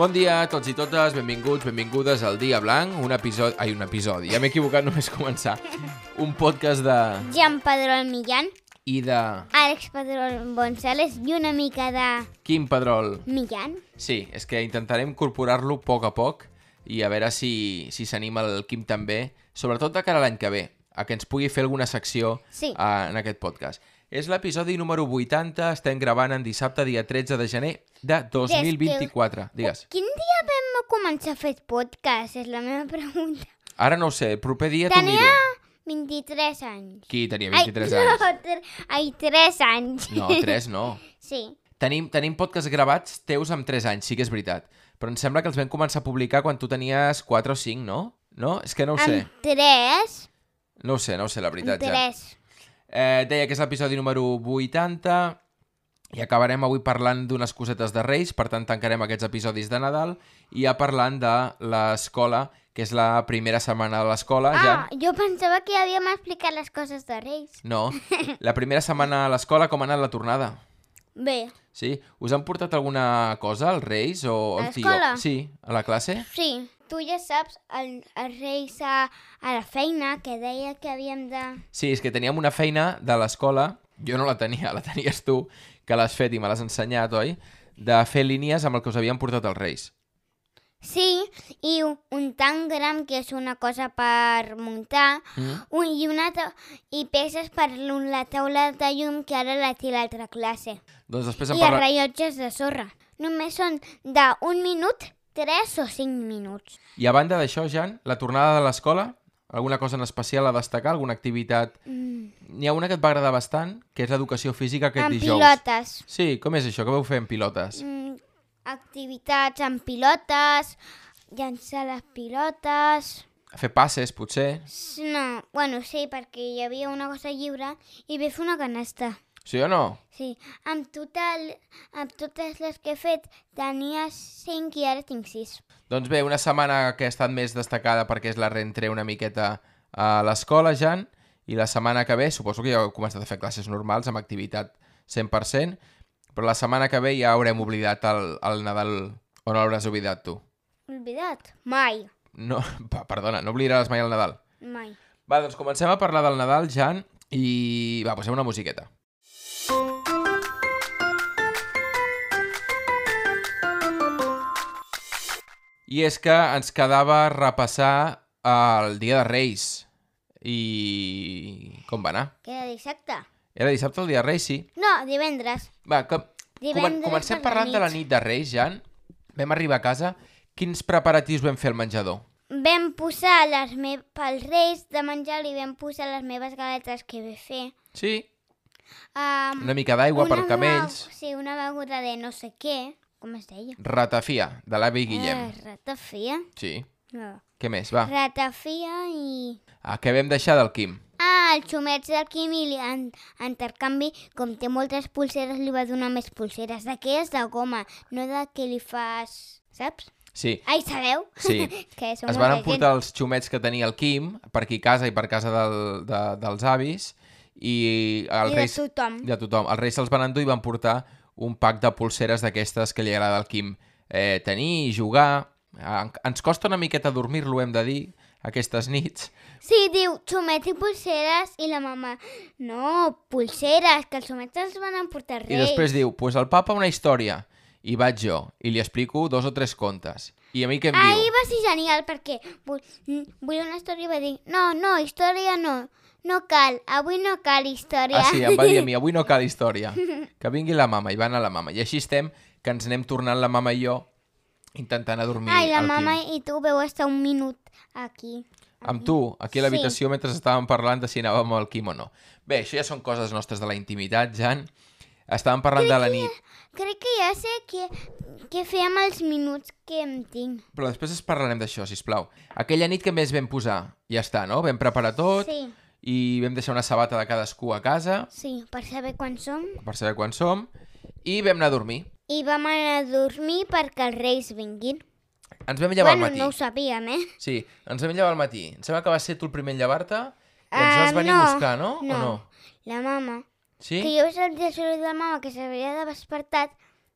Bon dia a tots i totes, benvinguts, benvingudes al Dia Blanc, un episodi, ja m'he equivocat només començar, un podcast de... Jean Pedrol Millán I de... Àlex Pedrol González i una mica de... Quim Pedrol. Millán. Sí, és que intentarem incorporar-lo a poc i a veure si s'anima el Quim també, sobretot de cara a l'any que ve, a que ens pugui fer alguna secció en aquest podcast. És l'episodi número 80, estem gravant en dissabte, dia 13 de gener de 2024. Digues. Quin dia vam començar a fer podcast? És la meva pregunta. Ara no ho sé, el proper dia t'ho miro. Tenia 23 anys. Qui tenia 23 anys? Ai, 3 anys. No, 3 no. Sí. Tenim podcasts gravats teus amb 3 anys, sí que és veritat. Però em sembla que els vam començar a publicar quan tu tenies 4 o 5, no? No? És que no ho sé. Amb 3? No ho sé, la veritat. Amb 3. Deia que és l'episodi número 80 i acabarem avui parlant d'unes cosetes de Reis, per tant tancarem aquests episodis de Nadal i ja parlant de l'escola, que és la primera setmana de l'escola. Jo pensava que ja havíem explicat les coses de Reis. No, la primera setmana a l'escola, com ha anat la tornada? Bé. Sí? Us han portat alguna cosa, els Reis o el tio? A l'escola? Sí, a la classe? Sí. Tu ja saps, els Reis a la feina, que deia que havíem de... Sí, és que teníem una feina de l'escola, jo no la tenia, la tenies tu, que l'has fet i me l'has ensenyat, oi? De fer línies amb el que us havien portat els Reis. Sí, i un tangram, que és una cosa per muntar, i peces per la taula de llum, que ara la té l'altra classe. Doncs després I els rellotges de sorra. Només són d'un minut, 3 o 5 minuts. I a banda d'això, Jan, la tornada de l'escola, alguna cosa en especial a destacar, alguna activitat? N'hi ha una que et va agradar bastant, que és l'educació física aquest dijous. Amb pilotes. Sí, com és això? Què vau fer amb pilotes? Activitats amb pilotes, llançar les pilotes... Fer passes, potser? No, bueno, sí, perquè hi havia una cosa lliure i vam fer una canasta. Sí o no? Sí, amb totes les que he fet tenia 5 i ara tinc 6. Doncs bé, una setmana que ha estat més destacada perquè és la reentré una miqueta a l'escola, Jan, i la setmana que ve, suposo que ja heu començat a fer classes normals amb activitat 100%, però la setmana que ve ja haurem oblidat el Nadal, o no l'hauràs oblidat tu? Oblidat? Mai. No, perdona, no oblidaràs mai el Nadal? Mai. Va, doncs comencem a parlar del Nadal, Jan, i va, posem una musiqueta. I és que ens quedava repassar el dia de Reis. I com va anar? Que era dissabte. Era dissabte el dia de Reis, sí. No, divendres. Va, comencem parlant de la nit de Reis, Jan. Vam arribar a casa. Quins preparatius vam fer al menjador? Vam posar pels Reis de menjar, li vam posar les meves galetes que vam fer. Sí. Una mica d'aigua per camells. Sí, una beguda de no sé què. Com es deia? Ratafia, de l'avi Guillem. Ratafia? Sí. No. Què més, va? Ratafia i... Què vam deixar del Quim? Els xumets del Quim i en intercanvi, com té moltes pulseres, li va donar més pulseres. D'aquelles de goma, no de què li fas... Saps? Sí. Ai, sabeu? Sí. Que es van emportar els xumets que tenia el Quim per aquí a casa i per casa dels avis i els Reis... de tothom. De tothom. Els Reis se'ls van endur i van portar un pack de pulseres d'aquestes que li agrada al Quim tenir i jugar. Ens costa una miqueta dormir-lo, hem de dir, aquestes nits. Sí, diu xumets i pulseres i la mama, no, pulseres, que els xumets els van emportar Reis. I després diu, pues el papa una història. I vaig jo, i li explico 2 o 3 contes. I a mi què em diu? Ahir va ser genial, perquè volia una història i va dir, no, història no cal, avui no cal història. Ah, sí, em va dir a mi, avui no cal història. Que vingui la mama, i va anar la mama. I així estem, que ens anem tornant la mama i jo, intentant a dormir Ai, la al mama Quim. i tu veu estar un minut aquí. Amb tu, aquí a l'habitació, mentre estàvem parlant de si anàvem al Quim o no. Bé, això ja són coses nostres de la intimitat, Jan. Estàvem parlant de la nit. Crec que ja sé què fer amb els minuts que em tinc. Però després parlarem d'això, sisplau. Aquella nit que més vam posar, ja està, no? Vam preparar tot i vam deixar una sabata de cadascú a casa. Sí, per saber quan som. Per saber quan som. I vam anar a dormir. I vam anar a dormir perquè els Reis vinguin. Ens vam llevar al matí. No ho sabíem, Sí, ens vam llevar al matí. Em sembla que va ser tu el primer en llevar-te i ens vas venir a buscar, no? No, o no? La mama. Sí? Que jo vaig sentir el soroll de la mama que s'havia despertat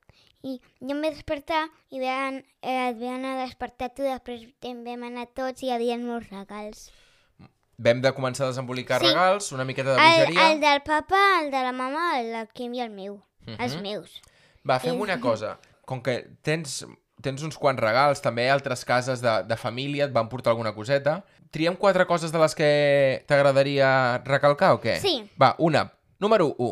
I jo em vaig despertar i et vam anar a despertar tu, després vam anar tots i hi havia molts regals. Vam de començar a desembolicar regals, una miqueta de bogeria... El del papa, el de la mama, el del Quim i el meu. Els meus. Va, fem una cosa. Com que tens uns quants regals, també altres cases de família et van portar alguna coseta. Triem 4 coses de les que t'agradaria recalcar o què? Sí. Va, número 1.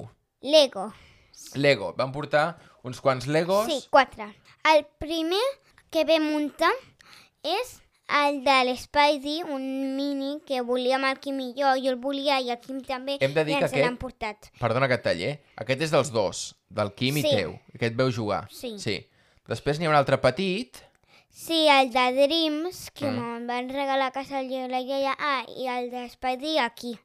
Lego. Van portar uns quants Legos. Sí, 4. El primer que vam muntar és el de l'Spidey, un mini que volíem el Quim i jo el volia i el Quim també, Hem de dir que se l'han portat. Perdona que et talli, Aquest és dels dos, del Quim i teu. Aquest veu jugar. Sí. Després n'hi ha un altre petit. Sí, el de Dreams, que me'n van regalar a casa la iaia. I el de Spidey aquí.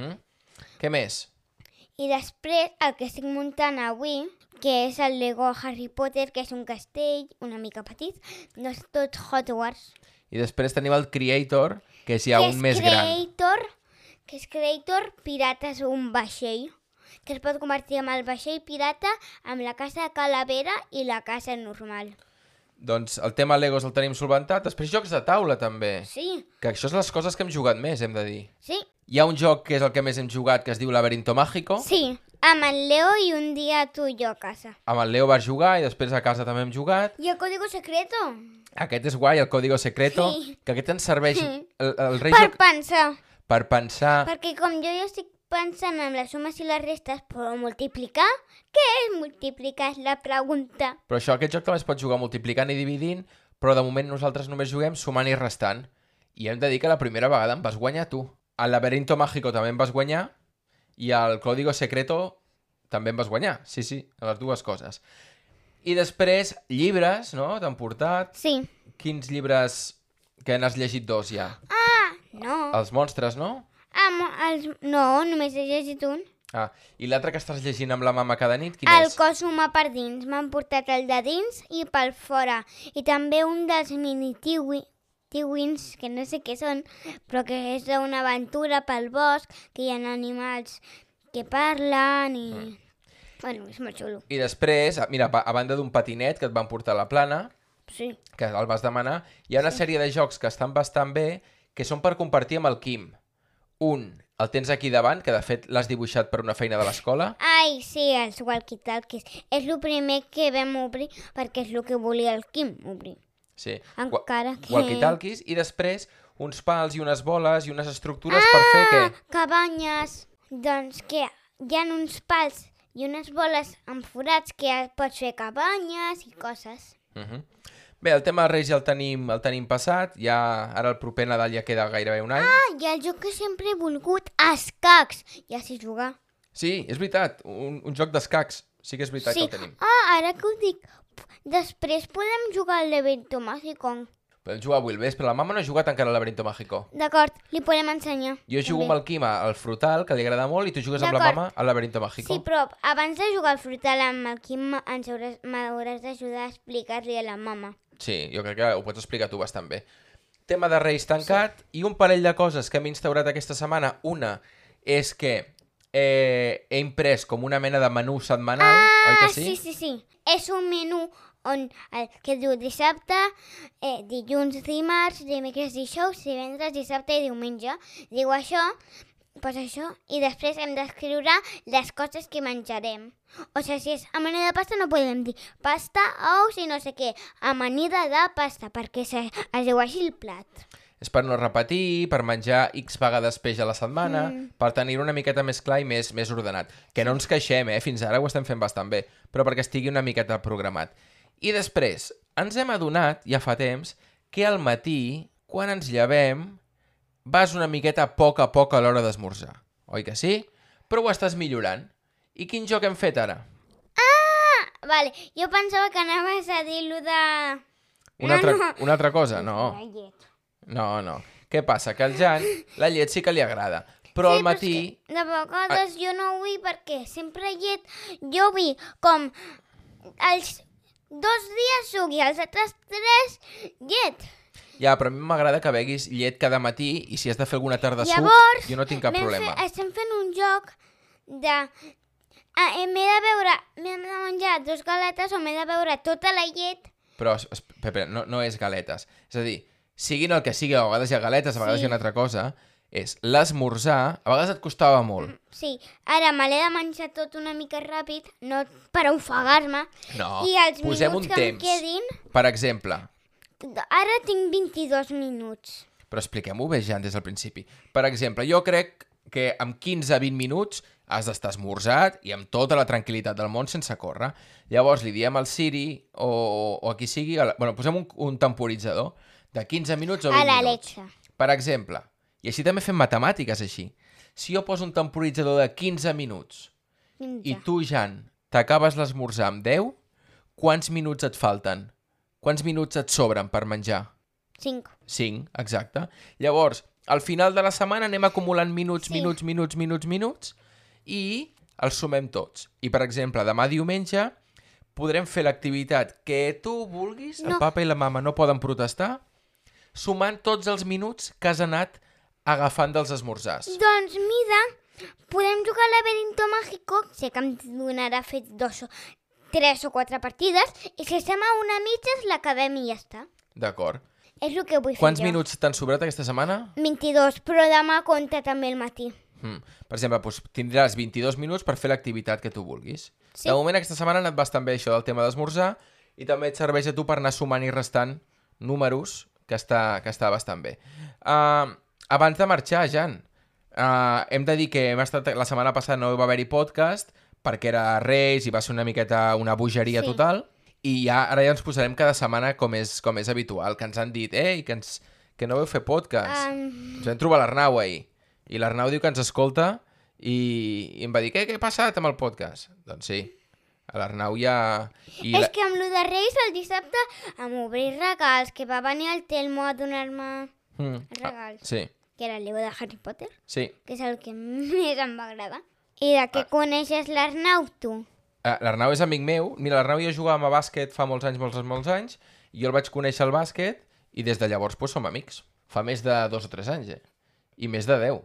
Què més? I després el que estic muntant avui, que és el Lego Harry Potter, que és un castell una mica petit, no és tot Hogwarts. I després tenim el Creator, que és ja un més gran. Que és Creator Pirates, un vaixell, que es pot convertir en el vaixell pirata amb la casa de calavera i la casa normal. Doncs el tema Legos el tenim solventat. Després jocs de taula, també. Sí. Que això és les coses que hem jugat més, hem de dir. Sí. Hi ha un joc que és el que més hem jugat, que es diu Laberinto Mágico. Sí, amb el Leo i un dia tu i jo a casa. Amb el Leo vas jugar i després a casa també hem jugat. I el Código Secreto. Aquest és guai, el Código Secreto, que aquest ens serveix el rei per pensar. Per pensar. Perquè com jo estic pensant en les sumes i les restes, però multiplicar? Què és multiplicar? És la pregunta. Però aquest joc també es pot jugar multiplicant i dividint, però de moment nosaltres només juguem sumant i restant. I hem de dir que la primera vegada em vas guanyar tu. Al Laberinto Mágico també em vas guanyar i al Código Secreto també em vas guanyar. Sí, les dues coses. I després, llibres, no? T'han portat? Sí. Quins llibres que n'has llegit 2 ja? No. Els monstres, no? No, només he llegit un. I l'altre que estàs llegint amb la mama cada nit, quin és? El cos humà per dins. M'han portat el de dins i pel fora. I també un dels mini tiwins, que no sé què són, però que és una aventura pel bosc, que hi ha animals que parlen i... Bueno, és molt xulo. I després, mira, a banda d'un patinet que et van portar a la plana, sí, que el vas demanar, hi ha una sèrie de jocs que estan bastant bé, que són per compartir amb el Quim. Un, el tens aquí davant, que de fet l'has dibuixat per una feina de l'escola. Ai, sí, els walkie-talkies. És el primer que vam obrir perquè és el que volia el Quim obrir. Sí, encara que... walkie-talkies, i després uns pals i unes boles i unes estructures per fer què? Cabanyes! Doncs que hi ha uns pals i unes boles amb forats que pots fer cabanyes i coses. Bé, el tema dels Reis ja el tenim passat, ja ara el proper Nadal ja queda gairebé un any. I el joc que sempre he volgut, escacs, ja sé jugar. Sí, és veritat, un joc d'escacs, sí que és veritat que el tenim. Ara que ho dic, després podem jugar al Laberinto Mágico. Podem jugar avui al vespre, la mama no ha jugat encara al Laberinto Mágico. D'acord, li podem ensenyar. Jo jugo amb el Quim al Frutal, que li agrada molt, i tu jugues amb la mama al Laberinto Mágico. Sí, però abans de jugar al Frutal amb el Quim m'hauràs d'ajudar a explicar-li a la mama. Sí, jo crec que ho pots explicar tu bastant bé. Tema de Reis tancat, i un parell de coses que hem instaurat aquesta setmana. Una és que he imprès com una mena de menú setmanal, oi que sí? Sí. És un menú que diu dissabte, dilluns, dimarts, dimecres, dijous, divendres, dissabte i diumenge. Diu això, pues això, i després hem d'escriure les coses que menjarem. O sigui, si és amanida de pasta no podem dir pasta, ous i no sé què. Amanida de pasta, perquè es diu així el plat. És per no repetir, per menjar X vegades peix a la setmana, per tenir-ho una miqueta més clar i més ordenat. Que no ens queixem, fins ara ho estem fent bastant bé, però perquè estigui una miqueta programat. I després, ens hem adonat, ja fa temps, que al matí, quan ens llevem, vas una miqueta a poc a l'hora d'esmorzar. Oi que sí? Però ho estàs millorant. I quin joc hem fet ara? Vale, jo pensava que anaves a dir-lo de... Una altra cosa? No. No. Què passa? Que al Jan la llet sí que li agrada. Però al matí... De vegades jo no ho vull perquè sempre llet... Jo vull com els 2 dies suc i els altres 3 llet. Ja, però a mi m'agrada que beguis llet cada matí i si has de fer alguna tarda suc, jo no tinc cap problema. Estem fent un joc de M'he de menjar 2 galetes o m'he de beure tota la llet. Però, Pepe, no és galetes. És a dir, siguin el que sigui, a vegades hi ha galetes, a vegades hi ha una altra cosa, és l'esmorzar, a vegades et costava molt. Sí, ara me l'he de menjar tot una mica ràpid, no per ofegar-me. No, I els posem un minuts que temps. em quedin... Per exemple. Ara tinc 22 minuts. Però expliquem-ho bé ja des del principi. Per exemple, jo crec que amb 15-20 minuts has d'estar esmorzat i amb tota la tranquil·litat del món sense córrer. Llavors li diem al Siri o a qui sigui... Bueno, posem un temporitzador de 15 minuts o 20 minuts. A l'Alexa. Per exemple, i així també fem matemàtiques així. Si jo poso un temporitzador de 15 minuts i tu, Jan, t'acabes l'esmorzar amb 10, quants minuts et falten? Quants minuts et sobren per menjar? 5. 5, exacte. Llavors, al final de la setmana anem acumulant minuts i els sumem tots. I, per exemple, demà diumenge podrem fer l'activitat que tu vulguis, el papa i la mama no poden protestar, sumant tots els minuts que has anat agafant dels esmorzars. Doncs, mira, podem jugar a laberinto mágico, sé que em donarà fet 3 o 4 partides, i si estem a una mitja l'acabem i ja està. D'acord. És el que vull fer Quants minuts t'han sobrat aquesta setmana? 22, però demà compta també el matí. Per exemple, doncs tindràs 22 minuts per fer l'activitat que tu vulguis. Sí. De moment, aquesta setmana ha anat bastant bé això del tema d'esmorzar i també et serveix a tu per anar sumant i restant números, que està bastant bé. Abans de marxar, Jan, hem de dir que la setmana passada no va haver-hi podcast perquè era Reis i va ser una miqueta una bogeria total. I ara ja ens posarem cada setmana com és habitual, que ens han dit que no veu fer podcast. Ens vam trobar l'Arnau ahir. I l'Arnau diu que ens escolta i em va dir, què ha passat amb el podcast? Doncs sí, l'Arnau ja... És que amb lo de Reis el dissabte em obrir regals, que va venir el Telmo a donar-me regals. Sí. Que era el llibre de Harry Potter. Sí. Que és el que més em va agradar. I de què coneixes l'Arnau, tu? L'Arnau és amic meu. Mira, l'Arnau i jo jugàvem a bàsquet fa molts anys, i jo el vaig conèixer al bàsquet i des de llavors som amics. Fa més de 2 o 3 anys, I més de 10.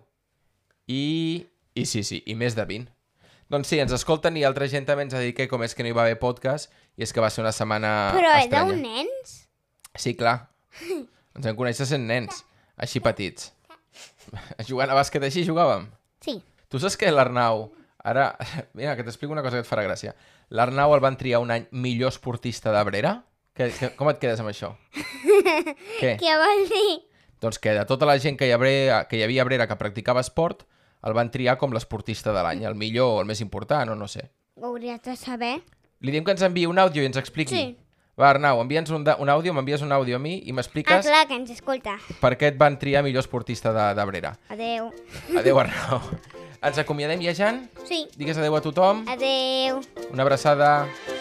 I sí, i més de 20. Doncs sí, ens escolten i altra gent també ens ha dit que com és que no hi va haver podcast i és que va ser una setmana estranya. Però éreu nens? Sí, clar. Ens vam conèixer sent nens, així petits. Jugant a bàsquet així jugàvem? Sí. Tu saps que l'Arnau... Ara, mira, que t'explico una cosa que et farà gràcia. L'Arnau el van triar un any millor esportista d'Abrera. Com et quedes amb això? Què? Què vol dir? Doncs que de tota la gent que hi havia a Abrera que practicava esport, el van triar com l'esportista de l'any, el millor o el més important, o no sé. Ho hauries de saber. Li diem que ens enviï un àudio i ens expliqui. Sí. Va, Arnau, envia'ns un àudio, m'envies un àudio a mi i m'expliques clar, que ens escolta. Per què et van triar millor esportista d'Abrera. Adeu. Adeu, Arnau. Ens acomiadem ja, Jan? Sí. Digues adeu a tothom. Adeu. Una abraçada.